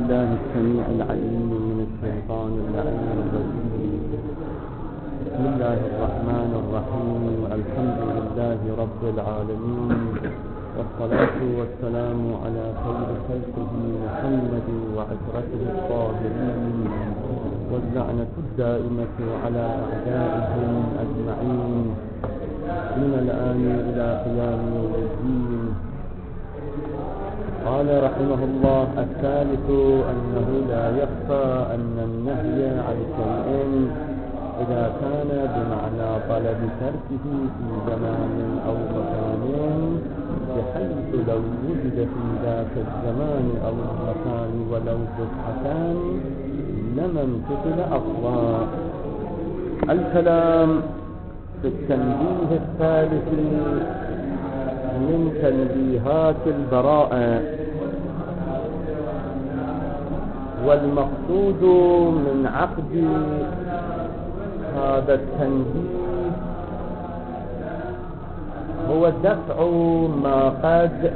بالله السميع العليم من الشيطان اللعين الرجيم. بسم الله الرحمن الرحيم. الحمد لله رب العالمين، والصلاة والسلام على خير خلقه محمد وعشرته الطاهرين، واللعنة الدائمة على أعدائهم أجمعين من الآن إلى قيام يوم الدين. قال رحمه الله: الثالث أنه لا يخفى أن النهي عن شيء إذا كان بمعنى طلب تركه في زمان أو مكان، بحيث لو وجد في ذاك الزمان أو المكان ولو بضعتان لما امتثل أصلا. الكلام في التنبيه الثالث من تنبيهات البراءة، والمقصود من عقد هذا التنبيه هو دفع ما قد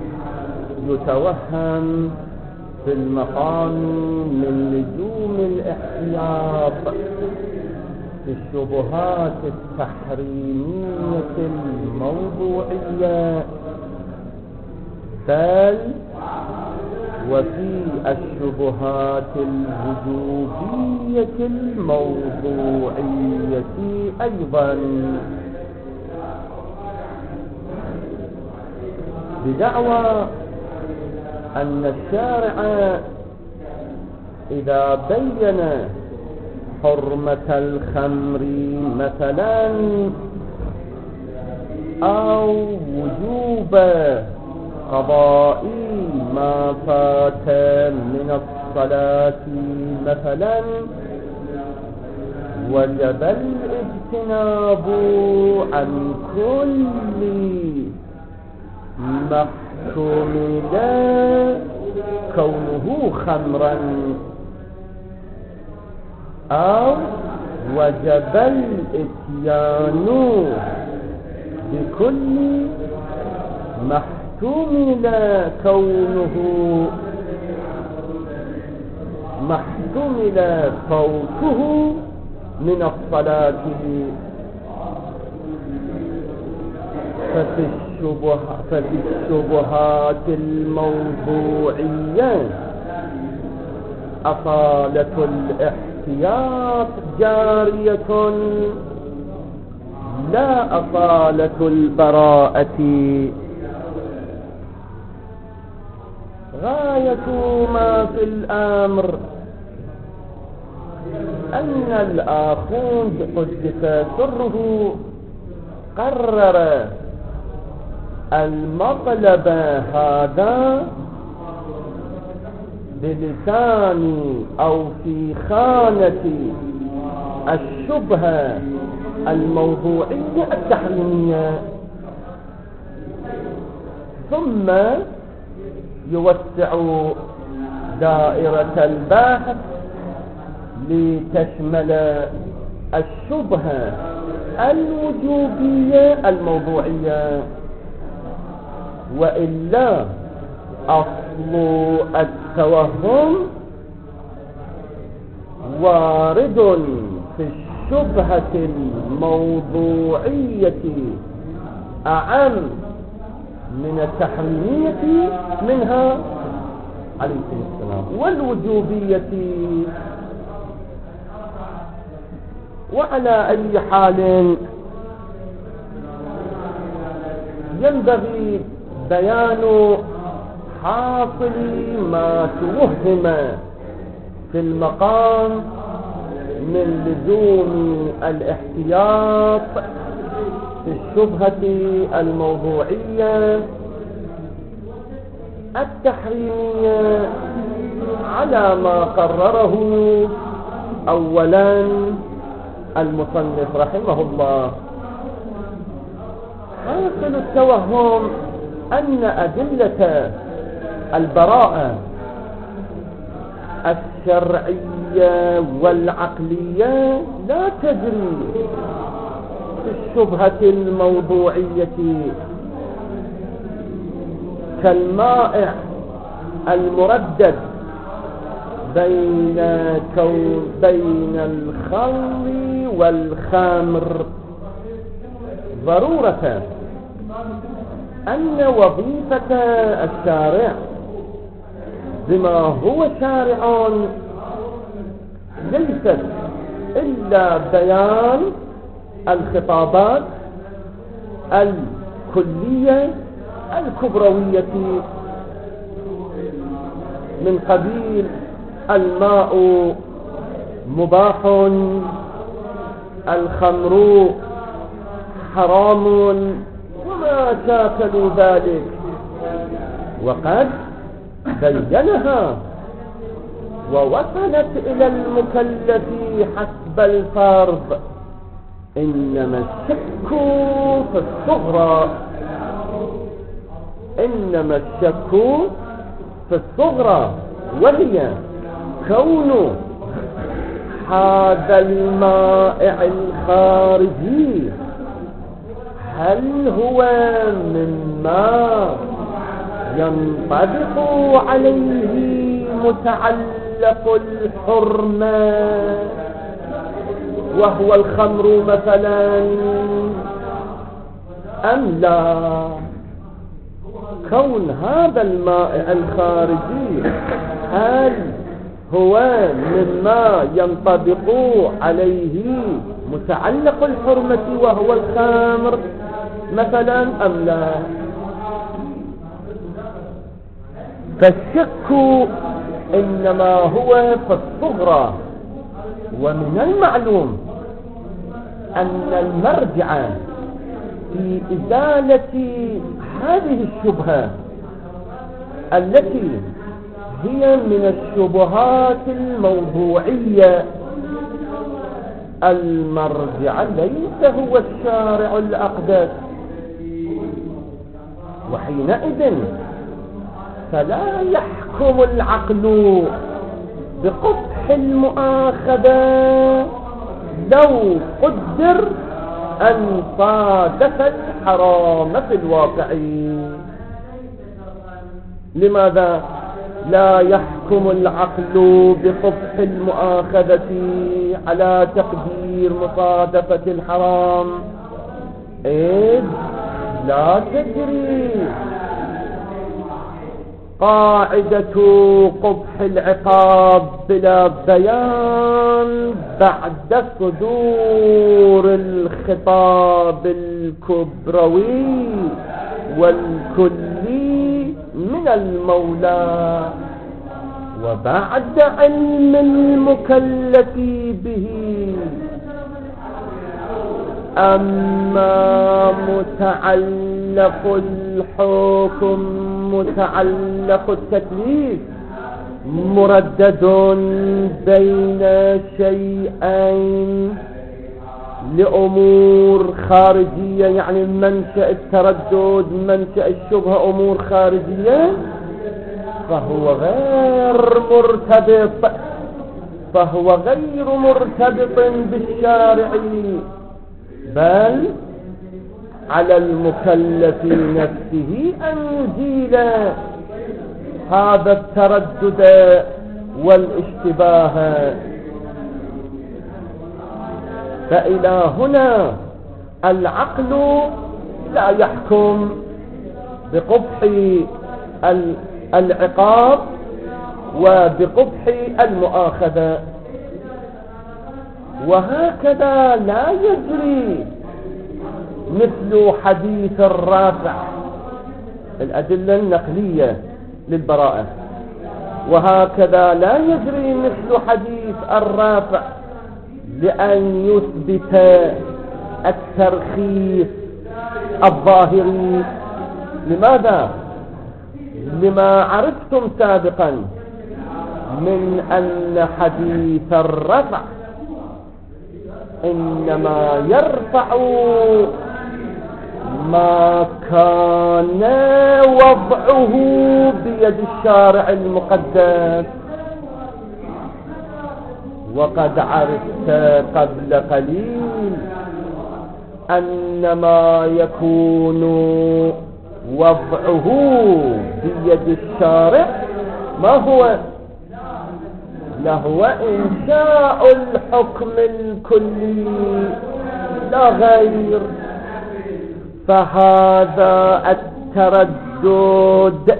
يتوهم في المقام من لزوم الاحتياط في الشبهات التحريمية الموضوعية، بل وفي الشبهات الوجوبية الموضوعية أيضا، بدعوى أن الشارع إذا بين حرمة الخمر مثلا أو وجوب قضاء ما فات من الصلاة مثلا، وجب الاجتناب عن كل ما احتمل كونه خمرا، أو وجب الاتيان بكل ما احتمل كونه فوته من الصلاة. ففي الشبهات الموضوعية أصالة الاحتياط جارية، لا أصالة البراءة. غاية ما في الأمر أن الآخوذ قدس سره قرر المطلب هذا بلسان أو في خانة الشبهة الموضوعية التحريمية، ثم يوسع دائرة البحث لتشمل الشبهة الوجوبية الموضوعية. وإلا أصل التوهم وارد في الشبهة الموضوعية أعم من التحريمية منها عليكم السلام والوجوبية. وعلى أي حال ينبغي بيان حاصل ما توهم في المقام من لزوم الاحتياط في الشبهة الموضوعية التحريمية على ما قرره أولا المصنف رحمه الله. حاصل التوهم أن أدلة البراءة الشرعية والعقلية لا تجري في الشبهة الموضوعية كالمائع المردد بين الخمر والخمر ضرورة أن وظيفة الشارع بما هو شارع ليست إلا بيان الخطابات الكلية الكبروية من قبيل الماء مباح، الخمر حرام، وما شاكل ذلك، وقد بينها ووصلت إلى المكلف حسب الفرض. إنما الشك في الصغرى، إنما الشك في الصغرى، وهي كون هذا المائع الخارجي هل هو مما ينطبق عليه متعلق الحرمة وهو الخمر مثلا أم لا؟ كون هذا المائع الخارجي هل هو مما ينطبق عليه متعلق الحرمة وهو الخمر مثلا أم لا؟ فالشك إنما هو في الصغرى. ومن المعلوم أن المرجع في إزالة هذه الشبهة التي هي من الشبهات الموضوعية، المرجع ليس هو الشارع الأقدس، وحينئذ فلا يحكم العقل بقبح المؤاخذة لو قدر أن صادف الحرام في الواقع. لماذا لا يحكم العقل بقبح المؤاخذة على تقدير مصادفة الحرام؟ إذ لا تجري قاعدة قبح العقاب بلا بيان بعد صدور الخطاب الكبروي والكلي من المولى وبعد علم المكلف به. أما متعلق الحكم متعلق التكليف مردد بين شيئين لأمور خارجية، يعني منشأ التردد منشأ الشبهة أمور خارجية، فهو غير مرتبط بالشارع، بل على المكلف نفسه أن يزيل هذا التردد والاشتباه. فإلى هنا العقل لا يحكم بقبح العقاب وبقبح المؤاخذة، وهكذا لا يجري مثل حديث الرافع الأدلة النقلية للبراءة، وهكذا لا يجري مثل حديث الرافع لأن يثبت الترخيص الظاهري. لماذا؟ لما عرفتم سابقا من أن حديث الرفع إنما يرفع ما كان وضعه بيد الشارع المقدس، وقد عرفت قبل قليل أن ما يكون وضعه بيد الشارع ما هو؟ لهو إنشاء الحكم الكلي لا غير. فهذا التردد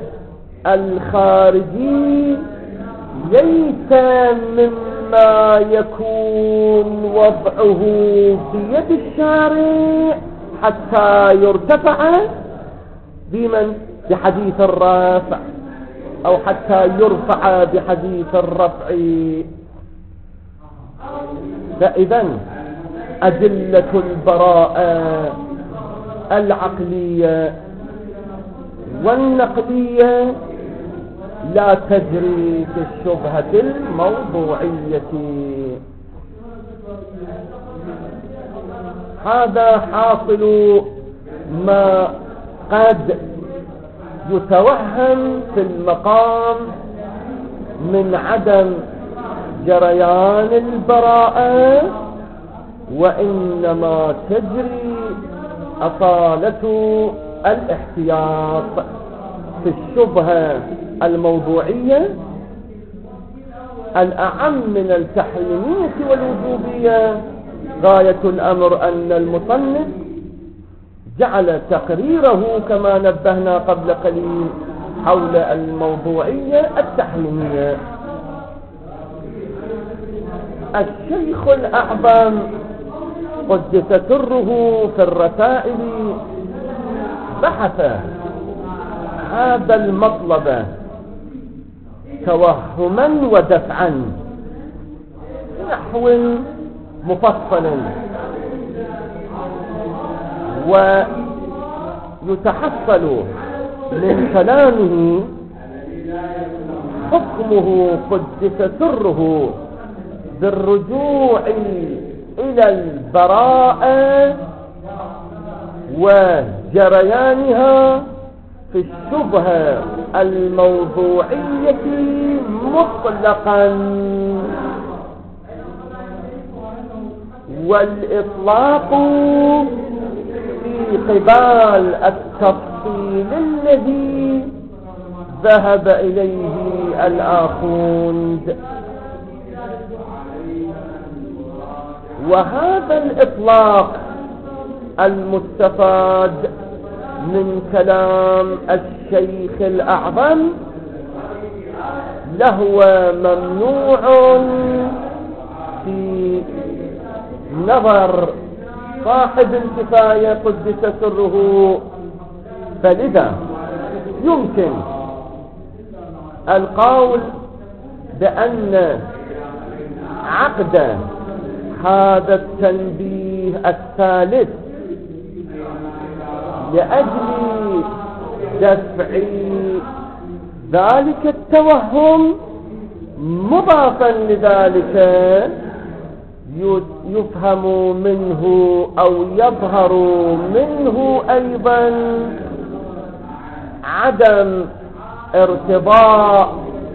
الخارجي ليس مما يكون وضعه بيد الشارع حتى يرتفع بحديث الرفع، أو حتى يرفع بحديث الرفع. فإذا أدلة البراءة العقلية والنقلية لا تجري في الشبهة الموضوعية. هذا حاصل ما قد يتوهم في المقام من عدم جريان البراءة، وإنما تجري أصالة الاحتياط في الشبهة الموضوعية الأعم من التحريمية والوجوبية. غاية الأمر أن المصنف جعل تقريره كما نبهنا قبل قليل حول الموضوعية التحريمية. الشيخ الأعظم قدس سره في الرسائل بحث هذا المطلب توهما ودفعا نحو مفصل، ويتحصل من كلامه حكمه قدس سره بالرجوع إلى البراءة وجريانها في الشبهة الموضوعية مطلقا، والإطلاق في قبال التفصيل الذي ذهب إليه الآخوند. وهذا الإطلاق المستفاد من كلام الشيخ الأعظم لهو ممنوع في نظر صاحب الكفاية قدس سره. فلذا يمكن القول بأن عقد هذا التنبيه الثالث لأجل دفع ذلك التوهم مضافا لذلك يفهم منه أو يظهر منه أيضا عدم ارتضاء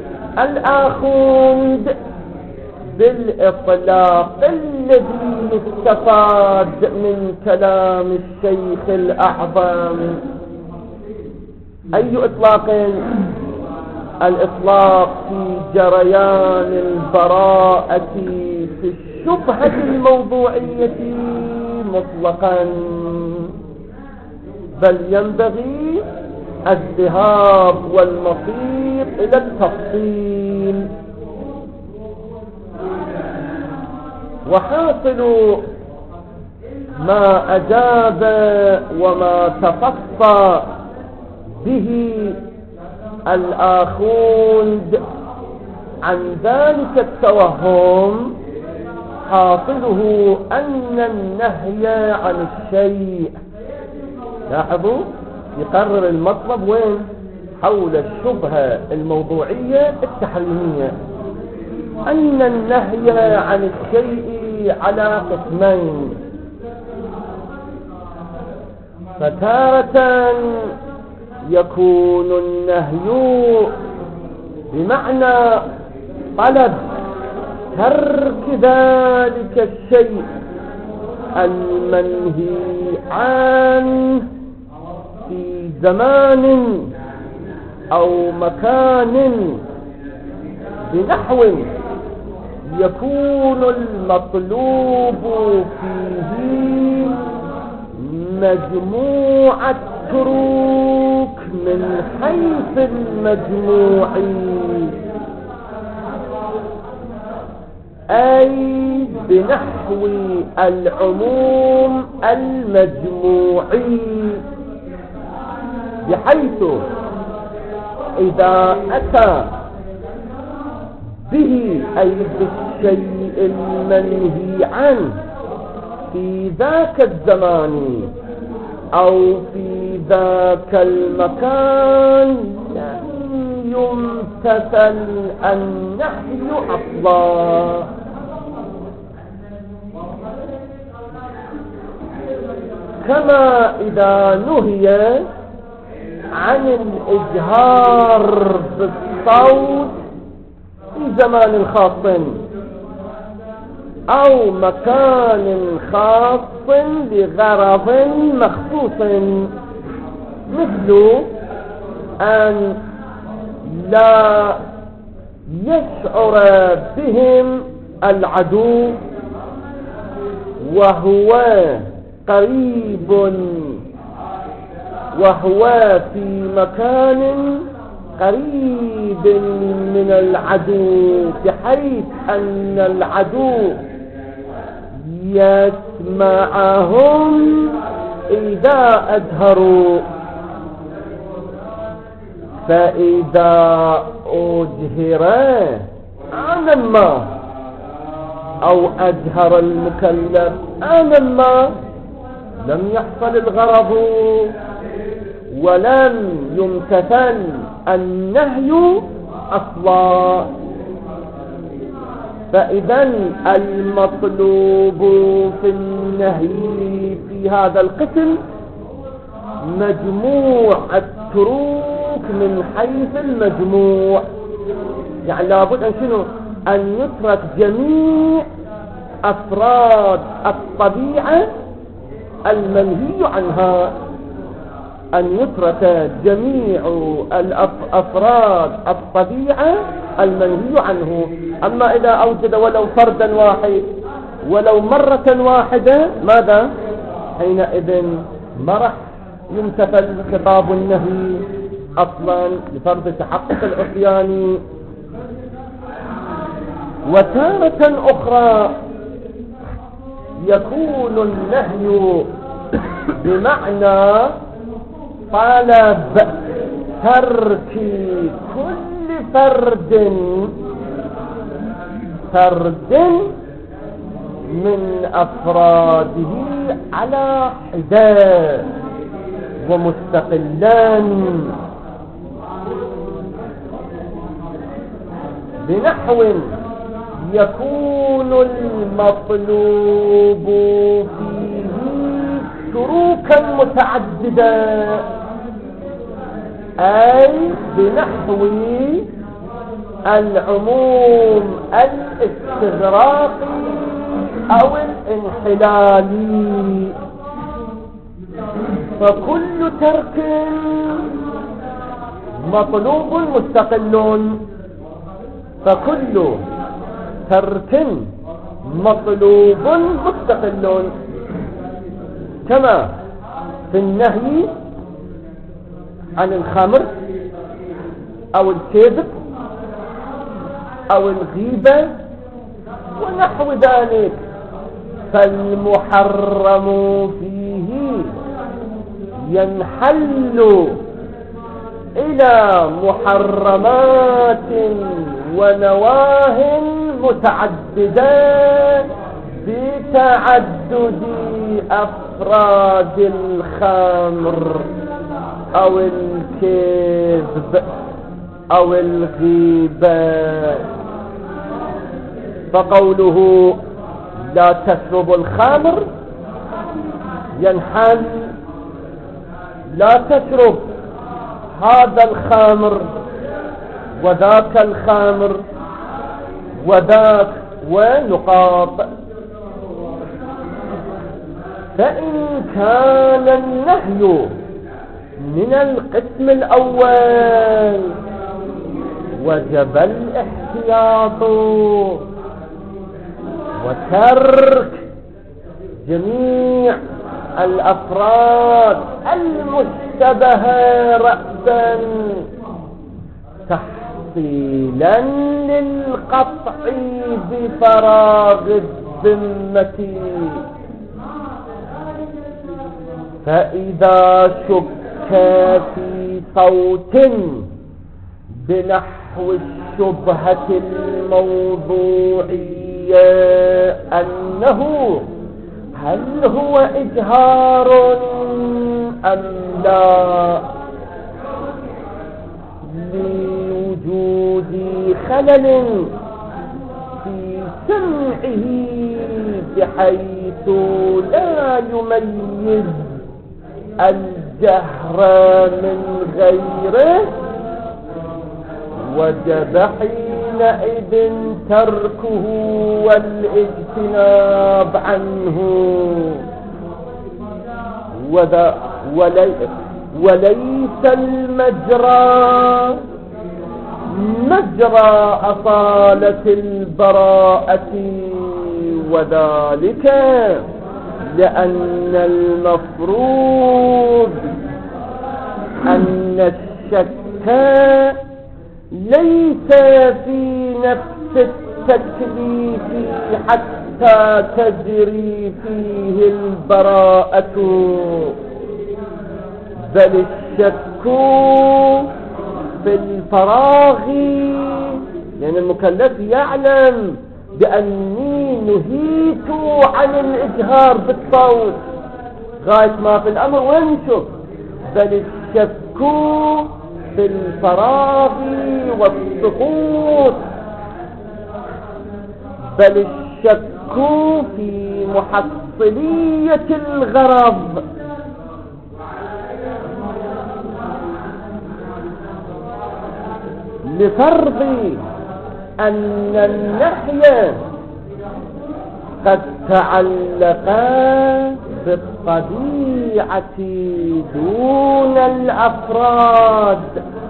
الآخوند بالإطلاق الذي يستفاد من كلام الشيخ الأعظم. أي إطلاق؟ الإطلاق في جريان البراءة في الشبهة الموضوعية مطلقا، بل ينبغي الذهاب والمصير إلى التفصيل. وحاصل ما أجاب وما تفصى به الآخوند عن ذلك التوهم حاصله أن النهي عن الشيء، لاحظوا يقرر المطلب وين؟ حول الشبهة الموضوعية التحريمية، أن النهي عن الشيء على قسمين: فتارة يكون النهي بمعنى طلب ترك ذلك الشيء المنهي عنه في زمان أو مكان بنحو يكون المطلوب فيه مجموع التروك من حيث المجموع، أي بنحو العموم المجموعي، بحيث إذا أتى به أي بالشيء المنهي عنه في ذاك الزمان أو في ذاك المكان لم يمتثل النهي أصلا. كما إذا نهي عن الإجهار بالصوت في زمان خاص أو مكان خاص لغرض مخصوص، مثل أن لا يشعر بهم العدو وهو قريب وهو في مكان قريب من العدو، بحيث أن العدو يسمعهم إذا أجهروا. فإذا أجهر آنما أو أجهر المكلف آنما لم يحصل الغرض ولم يمتثل النهي أصلا. فإذا المطلوب في النهي في هذا القسم مجموع التروك من حيث المجموع، يعني لابد أن شنو؟ أن يترك جميع أفراد الطبيعة المنهي عنها، أن يترك جميع أفراد الطبيعة المنهي عنه. أما إذا أوجد ولو فردا واحد ولو مرة واحدة ماذا؟ حينئذ ما راح يمتثل خطاب النهي أصلا لفرض تحقق العصيان. وتارة أخرى يكون النهي بمعنى طلب ترك كل فرد من أفراده على حدة ومستقلان، بنحو يكون المطلوب فيه تروكا متعددة، أي بنحو العموم الاستغراقي أو الانحلالي. فكل ترك مطلوب مستقل، فكل ترك مطلوب مستقل، كما في النهي عن الخمر أو الكذب أو الغيبة ونحو ذلك. فالمحرم فيه ينحل إلى محرمات ونواه متعددة بتعدد أفراد الخمر أو الكذب أو الغيبة. فقوله لا تشرب الخمر ينحل لا تشرب هذا الخمر وذاك الخمر وذاك ونقاط. فإن كان النهي من القسم الأول وجب الاحتياط وترك جميع الأفراد المشتبهة رأسا تحصيلا للقطع بفراغ الذمة. فإذا شك في صوت بنحو الشبهة الموضوعية أنه هل هو إجهار أم لا، لوجود خلل في سمعه بحيث لا يميز الجهر من غيره، وجب حينئذ تركه والاجتناب عنه. وليس المجرى مجرى أصالة البراءة، وذلك لأن المفروض أن الشك ليس في نفس التكليف حتى تجري فيه البراءة، بل الشك في الفراغ، لأن المكلف يعلم بأني نهيت عن الإجهار بالصوت غاية ما في الأمر وين يشوف، بل الشك في الفراغ والسقوط، بل الشك في محصلية الغرض. لفرض أن النحي قد تعلق بالطبيعة دون الأفراد،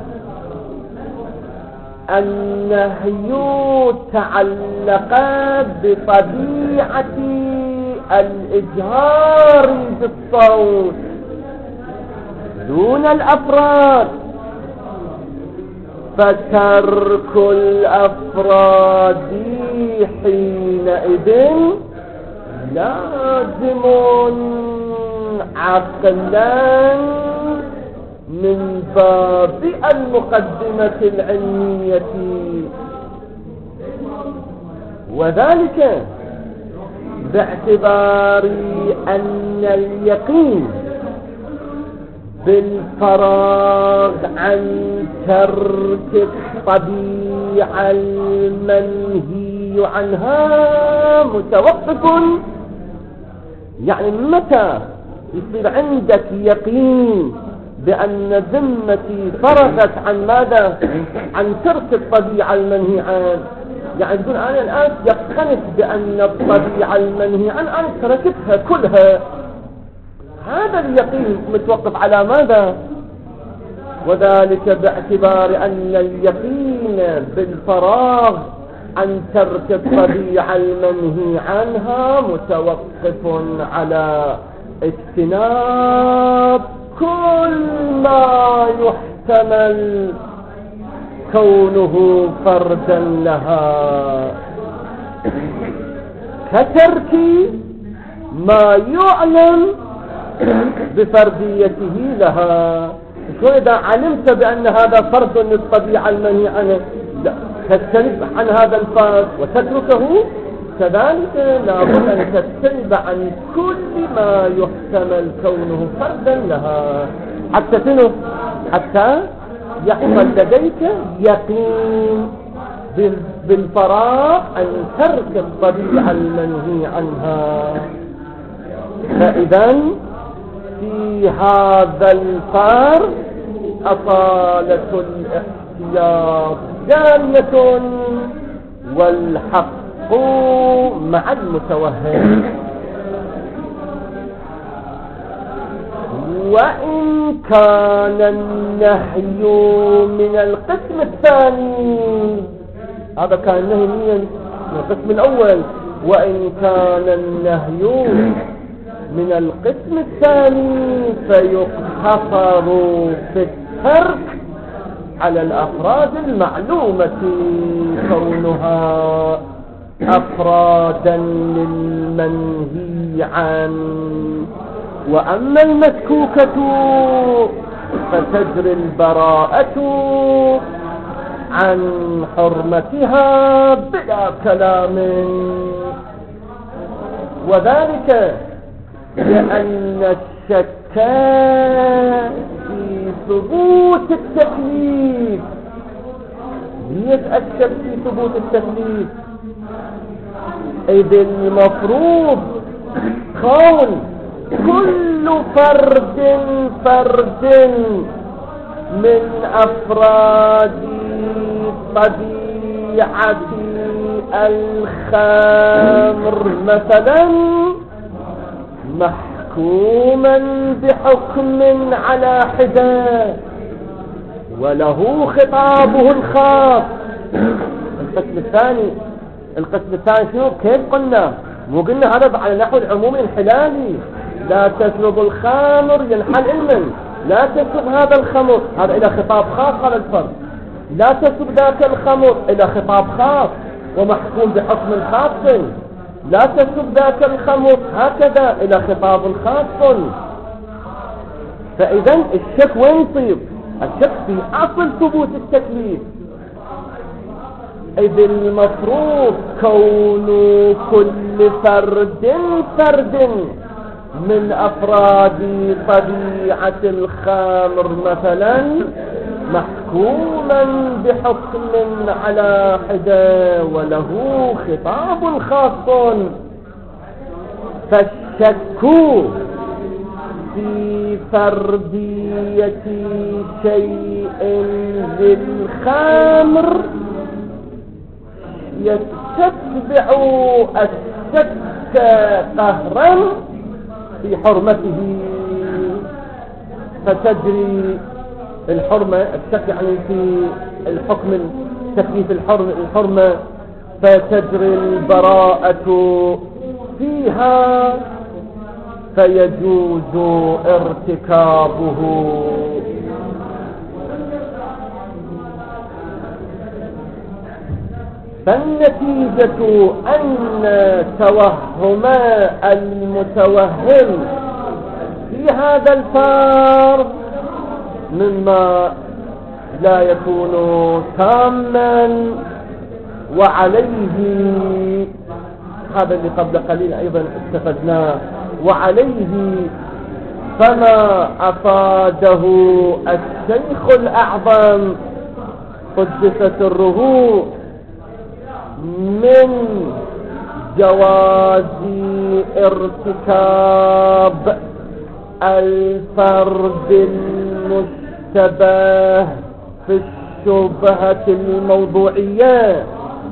النهي تعلق بطبيعة الإجهار بالصوت دون الأفراد، فترك الأفراد حينئذ لازم عقلا من باب المقدمة العلمية، وذلك باعتبار أن اليقين بالفراغ عن ترك الطبيعة المنهي عنها متوقف. يعني متى يصير عندك يقين بأن ذمتي فرغت عن ماذا؟ عن ترك الطبيعة المنهي عنه، يعني تقول أنا الآن يقنت بأن الطبيعة المنهي عنه أنا تركتها كلها، هذا اليقين متوقف على ماذا؟ وذلك باعتبار أن اليقين بالفراغ عن ترك الطبيعة المنهي عنها متوقف على اجتناب كل ما يحتمل كونه فردا لها، كترك ما يعلم بفرديته لها. إذا علمت بأن هذا فرد للطبيعة المنهي عنه، لا تجتنب عن هذا الفرد وتتركه، كذلك لابد أن تجتنب عن كل ما يحتمل كونه فردا لها، حتى يحصل لديك يقين بالفراغ عن ترك الطبيعة المنهي عنها. فإذا في هذا الفرق أصالة الاحتياط جارية، والحق مع المتوهم. وإن كان النهي من القسم الثاني، هذا كان النهي من القسم الأول، وإن كان النهي من القسم الثاني فيقتصر في الترك على الأفراد المعلومة كونها أفرادا للمنهي عنه. وأما المسكوكة فتجري البراءة عن حرمتها بلا كلام، وذلك لأن الشك في ثبوت التكليف يتأكد في ثبوت التكليف، إذ المفروض كون كل فرد من أفراد طبيعة الخمر مثلا محكوما بحكم على حدة وله خطابه الخاص. القسم الثاني شنو؟ كيف قلنا؟ مو قلنا هذا على نحو العموم الانحلالي، لا تشرب الخمر ينحل علما، لا تشرب هذا الخمر، هذا إلى خطاب خاص على الفرد، لا تشرب ذاك الخمر إلى خطاب خاص ومحكوم بحكم خاص، لا تشرب ذاك الخمر هكذا إلى خطاب خاص. فإذا الشك وين يصير؟ الشك في أصل ثبوت التكليف، إذ المفروض كون كل فرد من أفراد طبيعة الخمر مثلا محكوما بحكم على حدة وله خطاب خاص. فالشك في فردية شيء للخمر يتتبع الشك قهرا في حرمته، فتجري الحرمة، الشك يعني في الحكم تكليف الحرمة، فتجري البراءة فيها فيجوز ارتكابه. فالنتيجة أن توهم المتوهم في هذا الفرض مما لا يكون تاما، وعليه هذا اللي قبل قليل أيضا استفدناه، وعليه فما أفاده الشيخ الأعظم قدس سره من جواز ارتكاب الفرد المشتبه في الشبهة الموضوعية،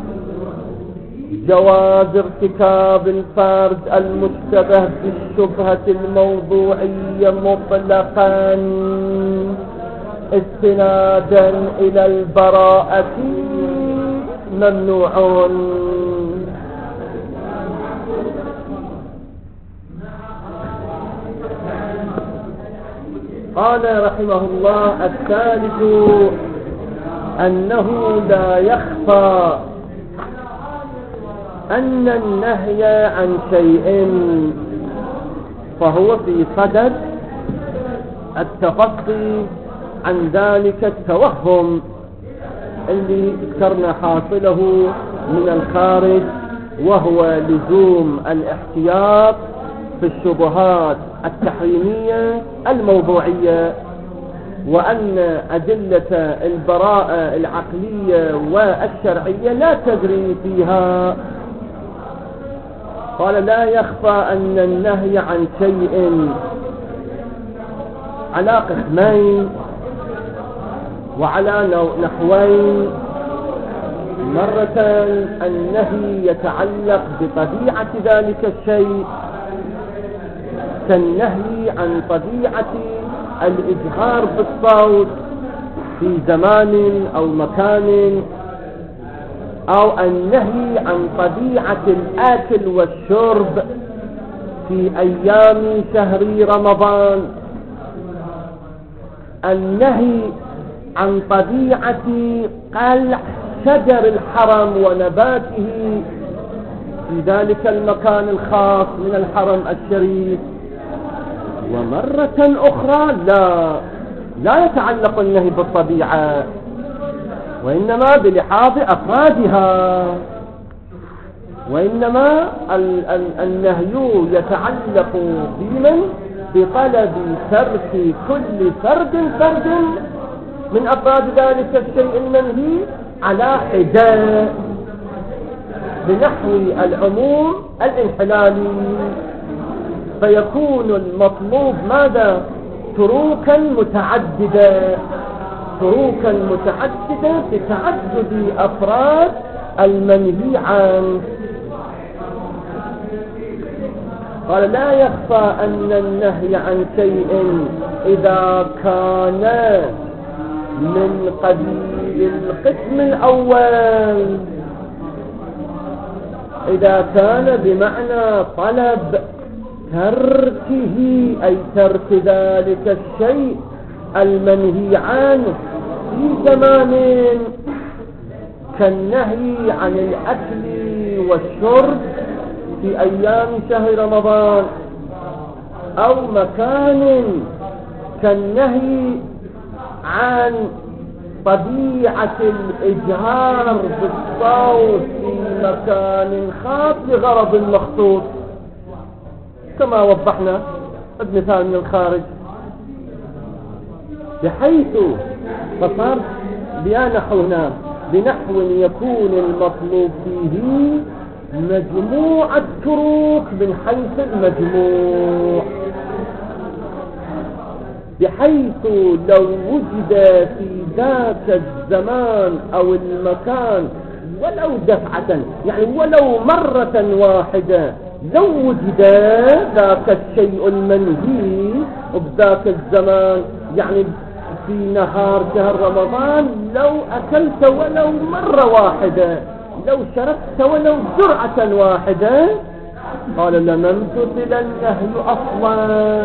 جواز ارتكاب الفرد المشتبه في الشبهة الموضوعية مطلقا استنادا إلى البراءة ممنوع. قال رحمه الله: الثالث أنه لا يخفى أن النهي عن شيء فهو في صدد التفصي عن ذلك التوهم اللي ذكرنا حاصله من الخارج، وهو لزوم الاحتياط في الشبهات التحريمية الموضوعية، وأن أدلة البراءة العقلية والشرعية لا تجري فيها. قال: لا يخفى أن النهي عن شيء على قسمين وعلى نحوين. مرة النهي يتعلق بطبيعة ذلك الشيء، كالنهي عن طبيعة الإجهار بالصوت في زمان أو مكان، أو النهي عن طبيعة الأكل والشرب في أيام شهر رمضان، النهي عن طبيعة قلع شجر الحرم ونباته في ذلك المكان الخاص من الحرم الشريف. ومرة أخرى لا يتعلق النهي بالطبيعة، وإنما بلحاظ أفرادها، وإنما النهي يتعلق بطلب ترك كل فرد من أفراد ذلك الشيء المنهي على حدة، بنحو العموم الانحلالي، فيكون المطلوب ماذا؟ تروكا متعددة بتعدد أفراد المنهي عنه. قال لا يخفى أن النهي عن شيء إذا كان من قبيل القسم الأول، إذا كان بمعنى طلب تركه، أي ترك ذلك الشيء المنهي عنه في زمان كالنهي عن الأكل والشرب في أيام شهر رمضان، أو مكان كالنهي عن طبيعة الإجهار بالصوت في مكان خاص لغرض مخصوص، كما وضحنا مثال من الخارج، بحيث فصار بنحونا بنحو يكون المطلوب فيه مجموعة تروك من حيث المجموع، بحيث لو وجد في ذاك الزمان أو المكان ولو دفعة، يعني ولو مرة واحدة، لو وجد ذاك الشيء المنهي بذاك الزمان، يعني في نهار شهر رمضان لو أكلت ولو مرة واحدة، لو شربت ولو جرعة واحدة، قال لم امتثل النهي أصلا.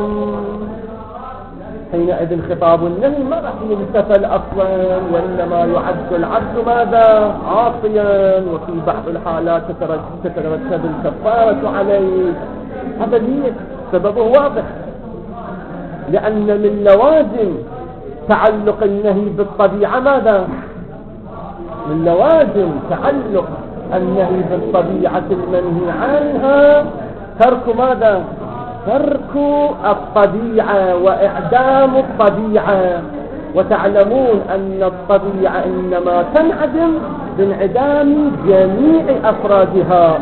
حينئذ خطاب النهي ما راح يمتثل أصلا، وإنما يعد العبد ماذا؟ عاصيا، وفي بعض الحالات تترتب الكفارة عليه. هذا ليه سببه واضح، لأن من لوازم تعلق النهي بالطبيعة ماذا؟ من لوازم تعلق النهي بالطبيعة المنهي عنها ترك ماذا؟ ترك الطبيعة وإعدام الطبيعة، وتعلمون أن الطبيعة إنما تنعدم بانعدام جميع أفرادها.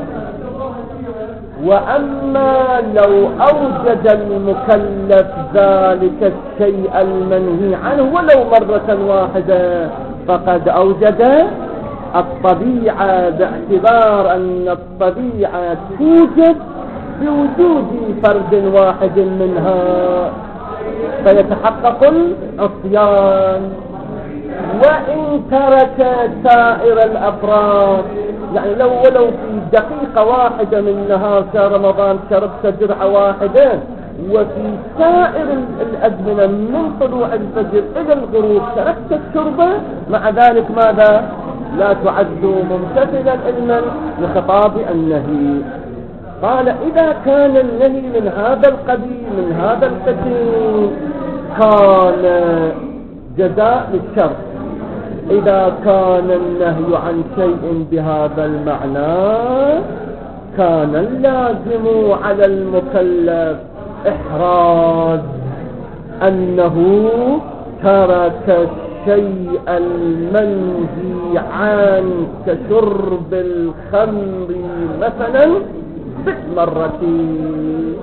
وأما لو أوجد المكلف ذلك الشيء المنهي عنه ولو مرة واحدة فقد أوجد الطبيعة، باعتبار أن الطبيعة توجد بوجود فرد واحد منها، فيتحقق العصيان. وإن ترك سائر الأفراد، يعني لو ولو في دقيقة واحدة من نهار شهر رمضان شربت جرعة واحدة، وفي سائر الأزمنة من طلوع الفجر إلى الغروب تركت الشربة، مع ذلك ماذا؟ لا تعد ممتثلا علما لخطاب النهي. قال إذا كان النهي من هذا القبيل من هذا القسم كان جزاء للشر. إذا كان النهي عن شيء بهذا المعنى كان اللازم على المكلف إحراز أنه ترك الشيء المنهي عنه كشرب الخمر مثلا بالمرتين،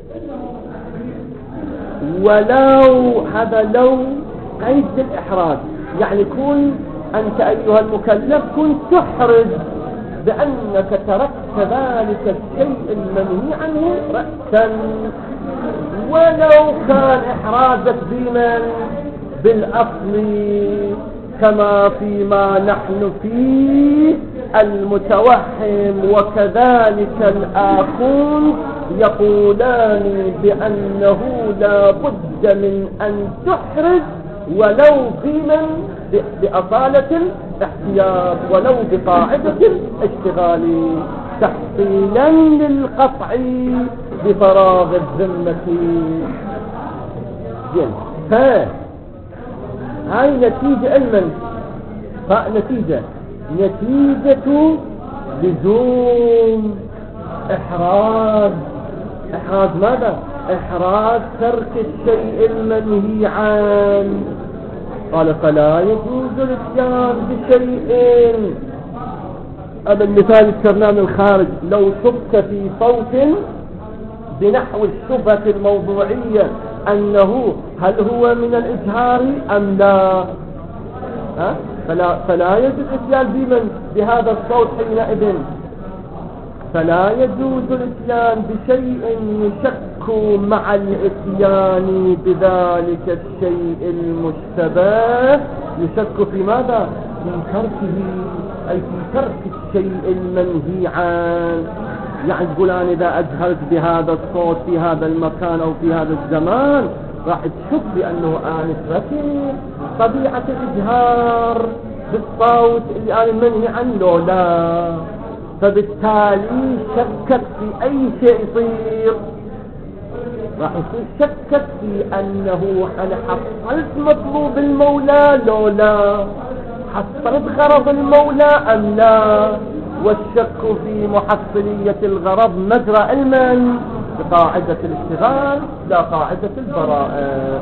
ولو هذا لو قيد الإحراز، يعني كن أنت أيها المكلف كن تحرز بأنك تركت ذلك الشيء المنهي عنه رأسا، ولو كان إحرازك بمن بالأصل كما فيما نحن فيه المتوهم وكذلك الآخون يقولان بأنه لا بد من أن تحرز ولو بأصالة الاحتياط ولو بقاعدة الاشتغال تحصيلا للقطع بفراغ الذمة. هاي نتيجة علما، نتيجة لزوم إحراز ماذا؟ إحراز ترك الشيء المنهي عنه. قال فلا يجوز الاتيان بشيء. هذا المثال ذكرناه من الخارج، لو شك في صوت بنحو الشبهة الموضوعية أنه هل هو من الإجهار أم لا، فلا يجوز الاتيان بهذا الصوت حينئذ. فلا يجوز الاتيان بشيء يشك مع الاتيان بذلك الشيء المشتبه. يشك في ماذا؟ في تركه، أي في ترك الشيء المنهي عنه. يعني تقول أنا إذا أجهرت بهذا الصوت في هذا المكان أو في هذا الزمان راح تشك بأنه أنا تركت طبيعة الإجهار بالصوت اللي أنا منهي عنه، لا. فبالتالي شكك في أي شيء يصير، راح يصير شكك في أنه أنا حصلت مطلوب المولى لو لا، حصلت غرض المولى أم لا. والشك في محصلية الغرض مجرى علما بقاعدة الاشتغال لا قاعدة البراءة.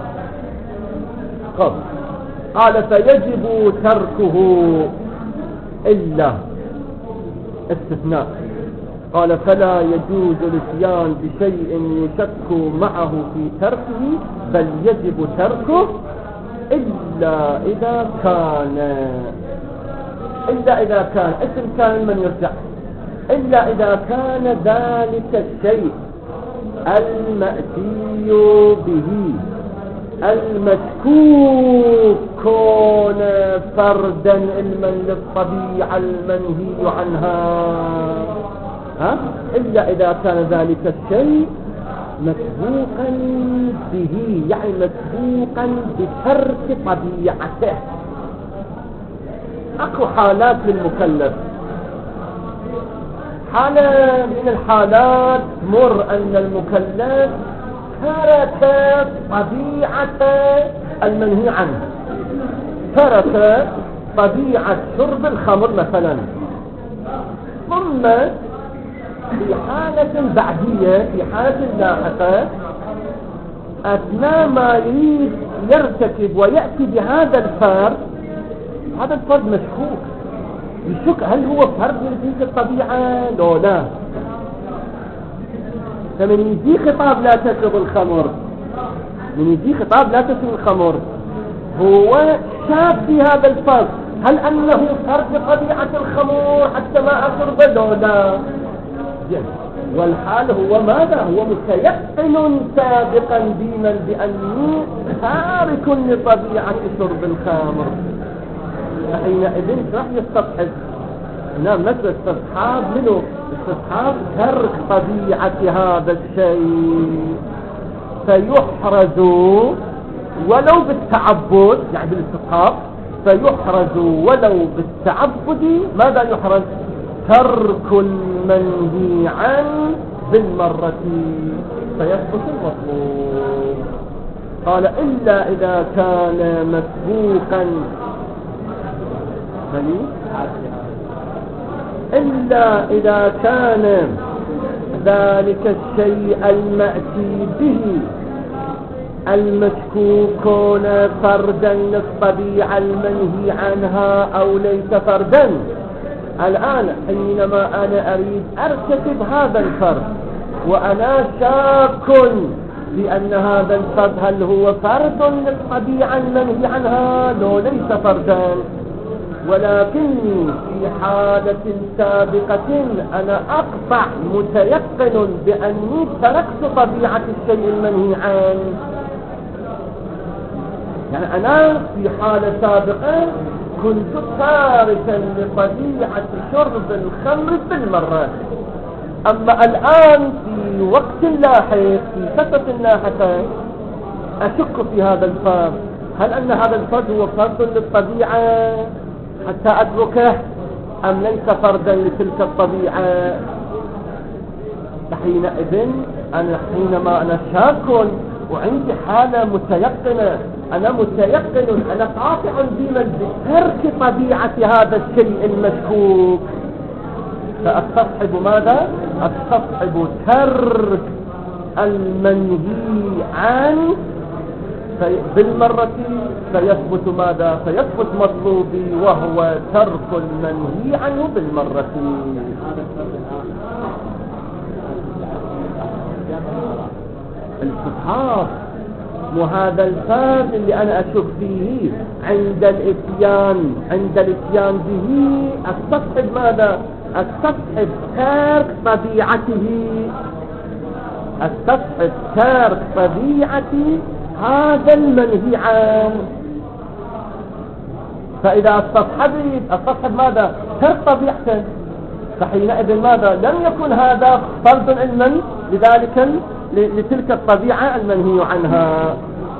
قال فيجب تركه إلا استثناء. قال فلا يجوز الاتيان بشيء يشك معه في تركه، بل يجب تركه إلا إذا كان اسم كان من يرجع، إلا إذا كان ذلك الشيء المأتي به المشكوك كون فردا علما للطبيعة المنهي عنها. إلا إذا كان ذلك الشيء مسبوقا به، يعني مسبوقا بترك طبيعته. أكو حالات للمكلف، حالة من الحالات مر أن المكلف ترك طبيعة المنهي عنه، ترك طبيعة شرب الخمر مثلا، ثم في حالة بعدية، في حالة لاحقة، أثناء ما يرتكب ويأتي بهذا الفرد، هذا الفرد مشكوك، يشك هل هو فرد من تلك الطبيعة لو لا. فمن يجي خطاب لا تشرب الخمر، من يجي خطاب لا تشرب الخمر، هو شاك في هذا الفرد، هل أنه فرد بطبيعة الخمر حتى ما أشرب لو لا. والحال هو ماذا؟ هو متيقن سابقا دينا بأنه تارك لطبيعة شرب الخمر. حينئذ راح يستصحب، مثل استصحاب منه، استصحاب ترك طبيعة هذا الشيء، فيحرز ولو بالتعبد، يعني بالاستصحاب، فيحرز ولو بالتعبد. ماذا يحرز؟ ترك المنهي عنه بالمرة، فيسقط المطلوب. قال إلا إذا كان مسبوقا، إلا إذا كان ذلك الشيء المأتي به المشكوك فردا للطبيعة المنهي عنها أو ليس فردا. الآن حينما أنا أريد أرتكب هذا الفرد وأنا شاك بأن هذا الفرد هل هو فرد للطبيعة المنهي عنها لو ليس فردا، ولكني في حالة سابقة أنا أقطع متيقن بأني تركت طبيعة الشيء المنهي عنه. يعني أنا في حالة سابقة كنت تاركا لطبيعة شرب الخمر بالمرة. أما الآن في وقت لاحق في فترة لاحقة أشك في هذا الفرد، هل أن هذا الفرد هو فرد للطبيعة حتى أدركه أم ليس فردا لتلك الطبيعة؟ فحينئذ أنا حينما أنا شاك وعندي حالة متيقنة، أنا متيقن، أنا قاطع بترك طبيعة هذا الشيء المشكوك، فأستصحب ماذا؟ أستصحب ترك المنهي عنه بالمرة، فيثبت ماذا؟ فيثبت مطلوبي وهو ترك المنهي عنه بالمرة. الاستصحاب وهذا الفرد اللي أنا أشك فيه عند الاتيان به أستصحب ماذا؟ أستصحب ترك طبيعته، أستصحب ترك طبيعة هذا المنهي عنه. فإذا استصحب ماذا؟ ترك طبيعته، فحينئذ ماذا؟ لم يكن هذا فرض علما لذلك لتلك الطبيعة المنهي عنها.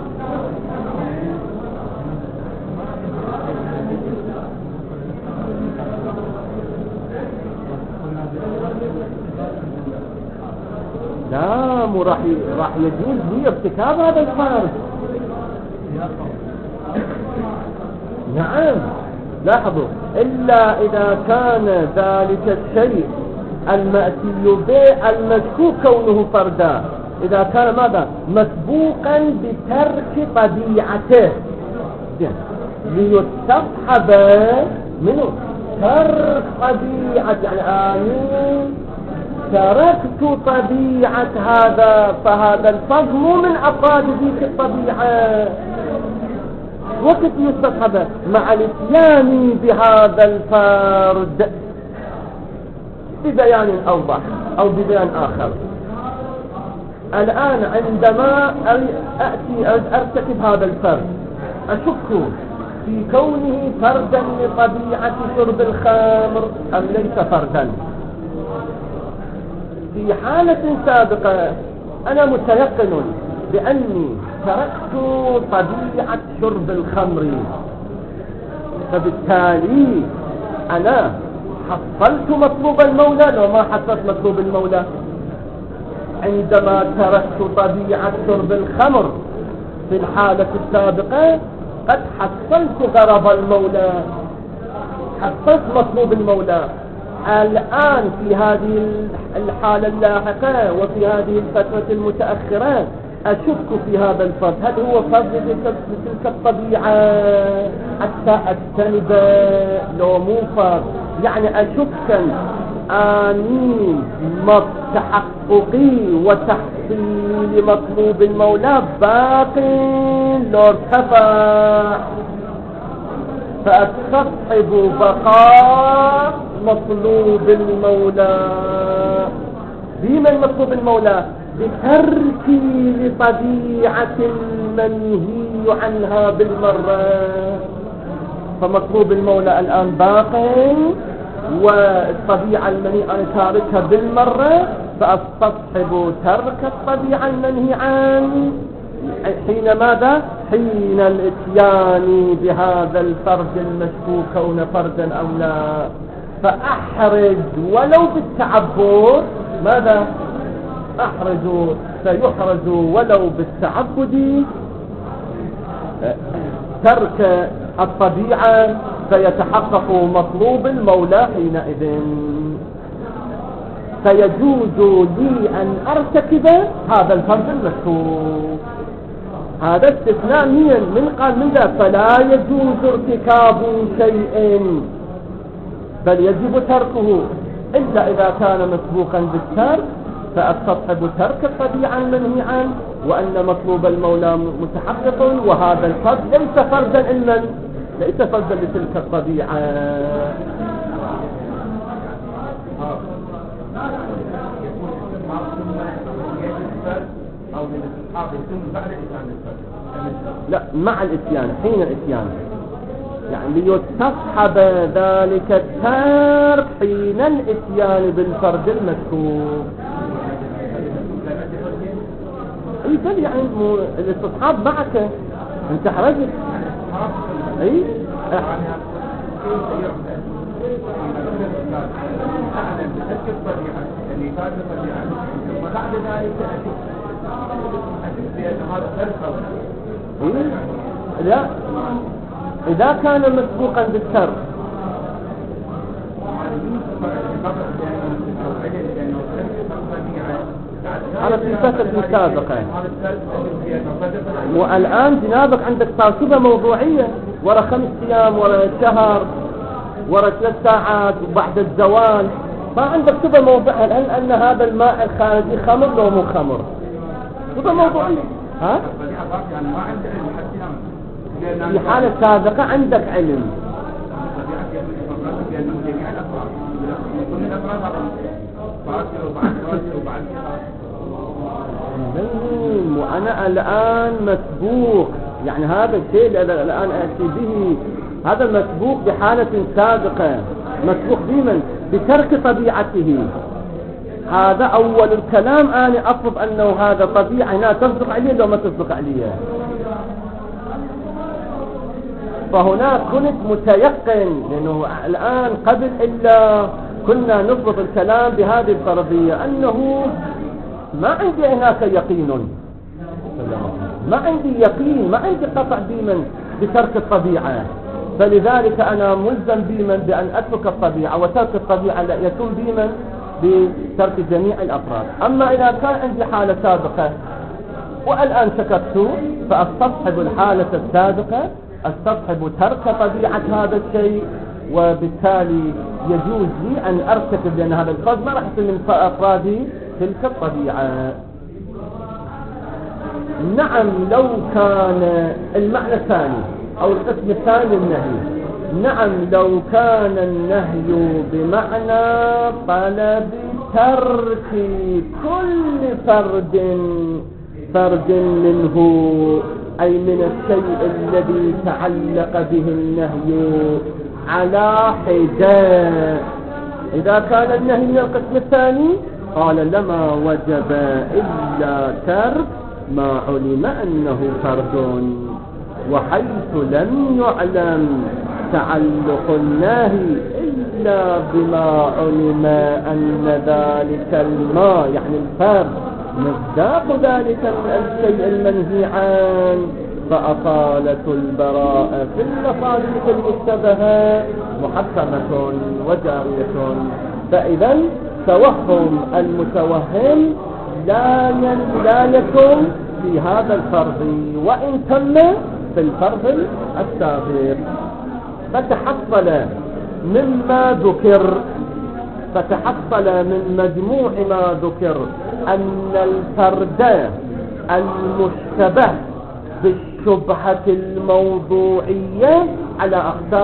لا مو راح يجوز لي ارتكاب هذا الفرض. نعم لاحظوا، إلا إذا كان ذلك الشيء المأتي به المشكوك كونه فردا، إذا كان ماذا؟ مسبوقا بترك طبيعته ليستصحب منه ترك طبيعة، يعني تركت طبيعة هذا، فهذا الفرد مو من أفراد ذيك الطبيعة، وقت يستصحب مع الاتيان بهذا الفرد ببيان أوضح أو ببيان آخر. الآن عندما أرتكب هذا الفرد أشك في كونه فردا لطبيعة شرب الخمر أم ليس فردا. في حالة سابقة أنا متيقن بأني تركت طبيعة شرب الخمر، فبالتالي أنا حصلت مطلوب المولى. لو ما حصلت مطلوب المولى عندما تركت طبيعة شرب الخمر في الحالة السابقة قد حصلت غرض المولى، حصلت مطلوب المولى. الآن في هذه الحالة اللاحقة وفي هذه الفترة المتأخرة أشك في هذا الفرد، هل هو فرد لتلك الطبيعة حتى أجتنب لو مو فرد، يعني أشك آني تحققي وتحصيل مطلوب المولى باقي لو ارتفع، فأستصحب بقاء مطلوب المولى. بمن مطلوب المولى؟ بتركي لطبيعة المنهي عنها بالمرة، فمطلوب المولى الآن باقي والطبيعة المنهي عن تاركها بالمرة، فأستصحب ترك الطبيعة المنهي عن حين ماذا؟ حين الاتيان بهذا الفرد المشكوك كون فردا أو لا، فأحرج ولو بالتعبد. ماذا؟ أحرج، سيحرج ولو بالتعبد ترك الطبيعة، فيتحقق مطلوب المولى حينئذ، فيجوز لي أن أرتكب هذا الفرد المشكوك. هذا استثناء من قال من ذا، فلا يجوز ارتكاب شيء بل يجب تركه إلا إذا كان مسبوقا بالترك، فأستصحب ترك الطبيعة المنهي عنه، وأن مطلوب المولى متحقق، وهذا الفرد ليس فردا إلا ليس فردا لتلك الطبيعة. أو من الأصحاب يتم بعد إتيان الفرد؟ لا، مع الإتيان، حين الإتيان. يعني ليستصحب ذلك الترك حين الاتيان بالفرد المذكور. انت يعني الاستصحاب معك، انت حرجت اي لا، إذا كان مسبوقا بالترك على صفة المسابقة، والآن جنابك عندك صاحبة موضوعية، ورا 5 أيام، ورا شهر، ورا 3 ساعات، وبعد الزوال، ما عندك صفة موضوعية. هل أن هذا الماء الخارجي خمر لو مو خمر؟ صفة موضوعية. ها؟ في حالة سابقة عندك علم. وأنا الآن مسبوق، يعني هذا الشيء الذي الآن أتي به هذا مسبوق بحالة سابقة، مسبوق بمن؟ بترك طبيعته. هذا أول الكلام. أنا أطلب أنه هذا طبيعة هنا تصدق عليه لو ما تصدق عليه. فهنا كنت متيقن، لأنه الآن قبل إلا كنا نضبط الكلام بهذه الفرضية، أنه ما عندي هناك يقين، ما عندي يقين، ما عندي قطع بمن بترك الطبيعة. فلذلك أنا ملزم بمن بأن أترك الطبيعة، وترك الطبيعة لا يكون بمن بترك جميع الأفراد. أما إذا كان عندي حالة سابقة والآن سكت، فأستصحب الحالة السابقة، أستصحب ترك طبيعة هذا الشيء، وبالتالي يجوز لي أن أرتكب، لأن هذا الفرد ما راح يكون من أفراد تلك الطبيعة. نعم، لو كان المعنى الثاني أو القسم الثاني النهي، نعم لو كان النهي بمعنى طلب ترك كل فرد منه، أي من الشيء الذي تعلق به النهي على حدة. إذا كان النهي من القسم الثاني قال لما وجب إلا ترك ما علم أنه فرد، وحيث لم يعلم تعلق النهي إلا بما علم أن ذلك الماء، يعني الفرد، مصداق ذلك الشيء المنهي عنه، فأقالة البراءة في المصالح المشتبهة محكمة وجارية. فإذا توهم المتوهم لا يكون في هذا الفرض، وإن تم في الفرض السابق. فتحصل من مجموع ما ذكر أن الفرد المشتبه بالشبهة الموضوعية على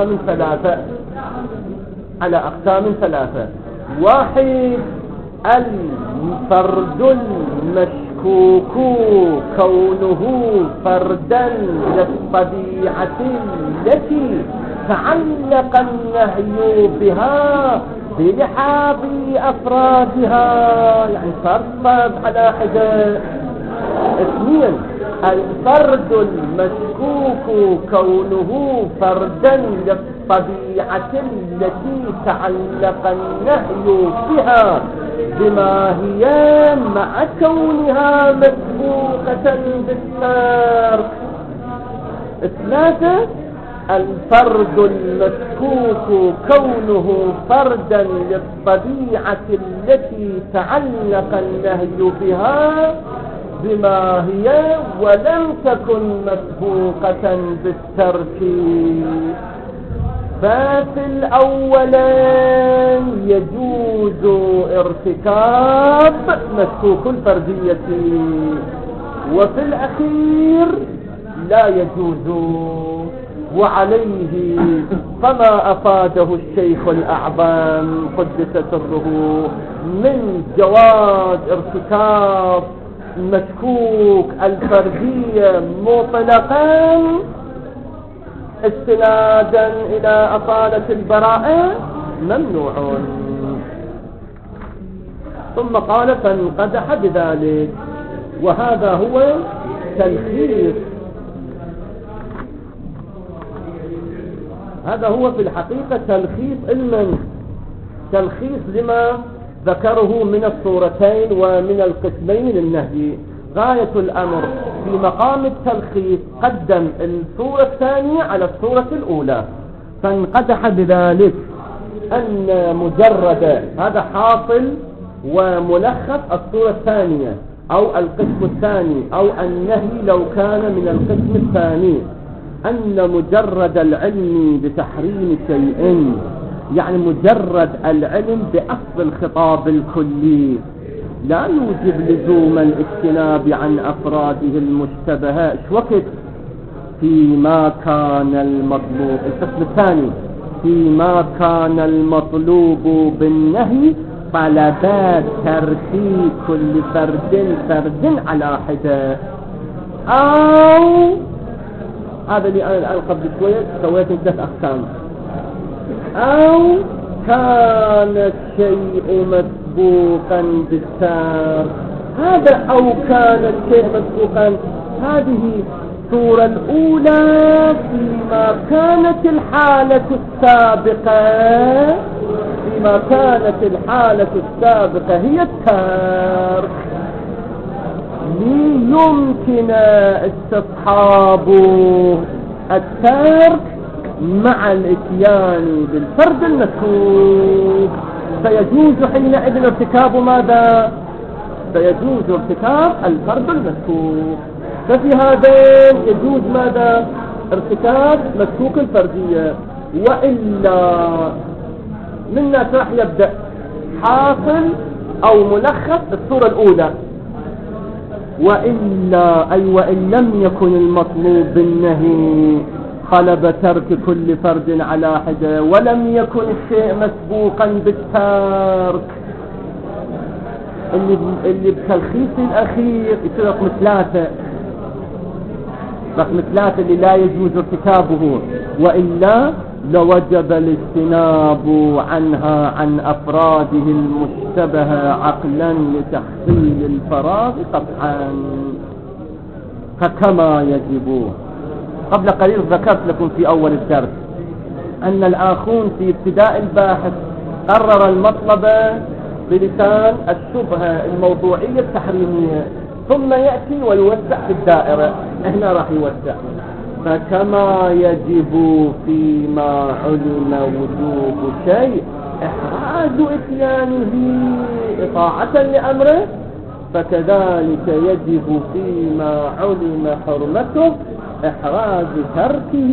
أقسام ثلاثة. 1، الفرد المشكوك كونه فردا للطبيعة التي تعلق النهي بها بلحاظ أفرادها، يعني فرد على حدة. 2، الفرد المشكوك كونه فردا للطبيعة التي تعلق النهي بها بما هي مع كونها مسبوقة بالترك. 3، الفرد المشكوك كونه فردا للطبيعة التي تعلق النهي بها بما هي ولم تكن مسبوقة بالترك. ففي الأولين يجوز ارتكاب مشكوك الفردية، وفي الأخير لا يجوز. وعليه فما أفاده الشيخ الأعظم قدس سره من جواز ارتكاب مشكوك الفردية مطلقا استنادا إلى أصالة البراءة ممنوع. ثم قال فانقدح بذلك، وهذا هو تلخيص، هذا هو في الحقيقة تلخيص لما ذكره من الصورتين ومن القسمين للنهي. غاية الأمر في مقام التلخيص قدم الصورة الثانية على الصورة الأولى. فانقدح بذلك أن مجرد، هذا حاصل وملخص الصورة الثانية أو القسم الثاني أو النهي لو كان من القسم الثاني، أن مجرد العلم بتحريم شيء، يعني مجرد العلم بأصل الخطاب الكلي، لا يوجب لزوم الاجتناب عن أفراده المشتبهة. وقت فيما كان المطلوب، القسم الثاني فيما كان المطلوب بالنهي طلبات ترك كل فرد على حدة، أو هذا اللي أنا الآن قبل شوية سويت 3 أقسام. أو كان الشيء مسبوقا بالترك، هذا أو كان الشيء مسبوقا، هذه الصورة الأولى فيما كانت الحالة السابقة هي الترك، ليمكن استصحاب الترك مع الاتيان بالفرد المتروك، فيجوز حينئذ ارتكاب ماذا؟ فيجوز ارتكاب الفرد المتروك. ففي هذين يجوز ماذا؟ ارتكاب متروك الفردية. وإلا من الناس راح يبدأ حاصل أو ملخص الصورة الأولى، وإلا أي وإن لم يكن المطلوب بالنهي طلب ترك كل فرد على حدة، ولم يكن الشيء مسبوقا بالترك، اللي بتلخيص الأخير يصير رقم 3 اللي لا يجوز ارتكابه، وإلا لوجب الاجتناب عنها عن أفراده المشتبهة عقلا لتحصيل الفراغ قطعا. فكما يجب، قبل قليل ذكرت لكم في أول الدرس أن الآخون في ابتداء الباحث قرر المطلب بلسان الشبهة الموضوعية التحريمية، ثم يأتي ويوسع في الدائرة، هنا راح يوسع. فكما يجب فيما علم وجوب شيء إحراز إتيانه إطاعة لأمره، فكذلك يجب فيما علم حرمته إحراز تركه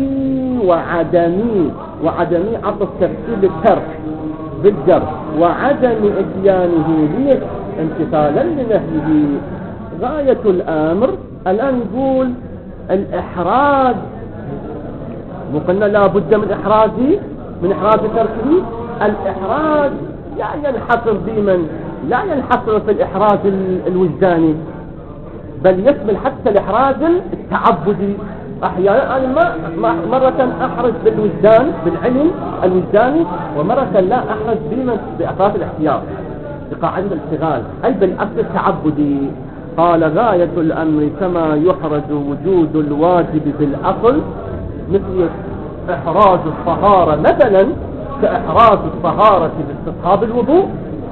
وعدم عطف تفسير الترك بالجر، وعدم إتيانه ليه امتثالا لنهيه. غاية الأمر الآن يقول الإحراز، وقلنا لا بد من إحراز تركه. الإحراز لا ينحصر بمن، لا ينحصر في الإحراز الوجداني، بل يشمل حتى الإحراز التعبدي. أحيانا أنا مرة أحرز بالوجدان بالعلم الوجداني، ومرة لا أحرز بأساس الاحتياط بقاعدة الاشتغال، أي بالأصل التعبدي. قال غاية الأمر كما يحرز وجود الواجب بالأصل، مثل إحراز الطهارة مثلا كإحراز الطهارة باستصحاب الوضوء،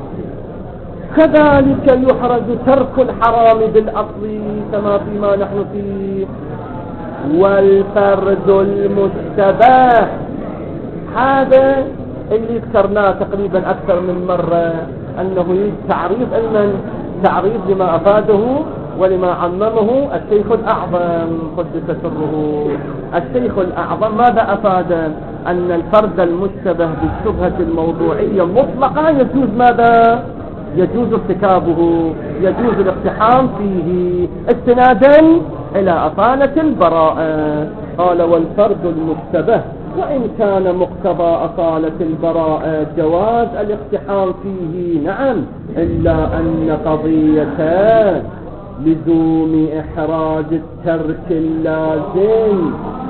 كذلك يحرز ترك الحرام بالأصل كما فيما نحن فيه. والفرد المشتبه هذا اللي ذكرناه تقريبا أكثر من مرة، أنه تعريض لما أفاده ولما عممه الشيخ الأعظم قدس سره. الشيخ الأعظم ماذا أفاد؟ أن الفرد المشتبه بالشبهة الموضوعية مطلقا يجوز ماذا؟ يجوز ارتكابه، يجوز الاقتحام فيه استنادا إلى أصالة البراءة. قال والفرد المشتبه وإن كان مقتضى أصالة البراءة جواز الاقتحام فيه، نعم، إلا أن قضية لزوم إحراج الترك اللازم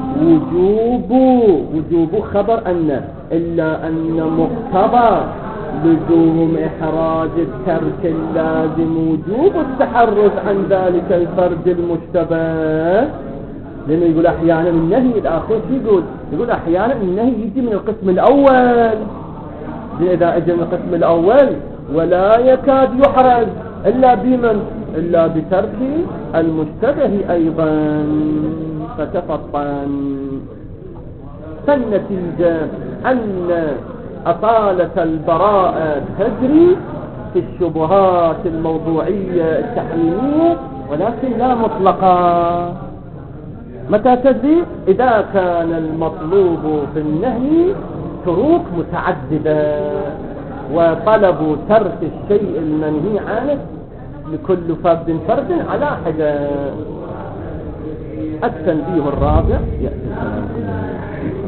وجوب خبر أن، إلا أن مقتضى لزوم إحراج الترك اللازم وجوب التحرز عن ذلك الفرد المشتبه. لأنه يقول أحيانا النهي الآخر يقول أحيانا النهي يجي من القسم الأول، إذا أجى من القسم الأول ولا يكاد يحرز إلا بمن؟ إلا بترك المشتبه أيضا. فتفطن. فالنتيجة أن أطالة البراءة تجري في الشبهات الموضوعية التحريمية، ولكن لا مطلقة. متى تجري؟ إذا كان المطلوب بالنهي شروط متعددة، وطلب ترك الشيء المنهي عنه لكل فرد على حدة. التنبيه الرابع يأتي